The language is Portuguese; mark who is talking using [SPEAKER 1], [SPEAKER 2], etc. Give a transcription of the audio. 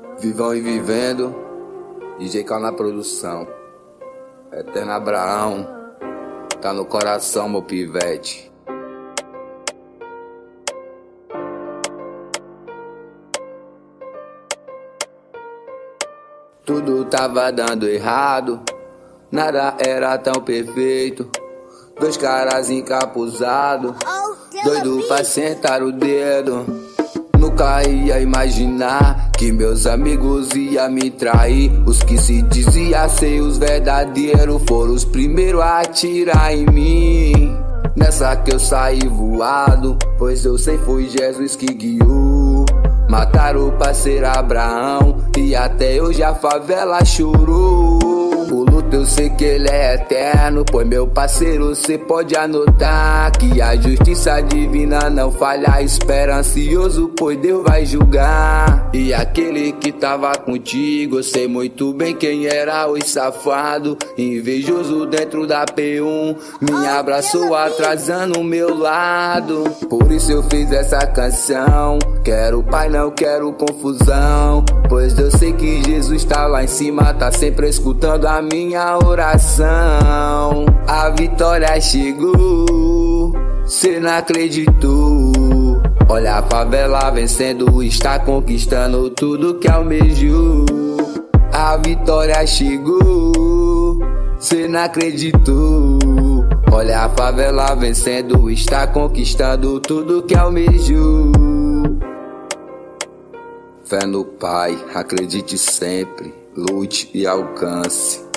[SPEAKER 1] Vivão e vivendo, DJ Cal na produção. Eterno Abraão, tá no coração, meu pivete. Tudo tava dando errado, nada era tão perfeito. Dois caras encapuzados, doido pra sentar o dedo. Nunca ia imaginar que meus amigos iam me trair. Os que se diziam ser os verdadeiros foram os primeiros a atirar em mim. Nessa que eu saí voado, pois eu sei foi Jesus que guiou. Mataram o parceiro Abraão e até hoje a favela chorou. O luto eu sei que ele é eterno, pois meu parceiro cê pode anotar que a justiça divina não falha, espera ansioso, pois Deus vai julgar. E aquele que tava contigo, eu sei muito bem quem era o safado, invejoso dentro da P1, me abraçou atrasando o meu lado. Por isso eu fiz essa canção, quero pai, não quero confusão, pois eu sei que Jesus tá lá em cima, tá sempre escutando a minha oração. A vitória chegou, cê não acreditou. Olha a favela vencendo, está conquistando tudo que almejou. A vitória chegou, cê não acreditou. Olha a favela vencendo, está conquistando tudo que almejou. Fé no Pai, acredite sempre, lute e alcance.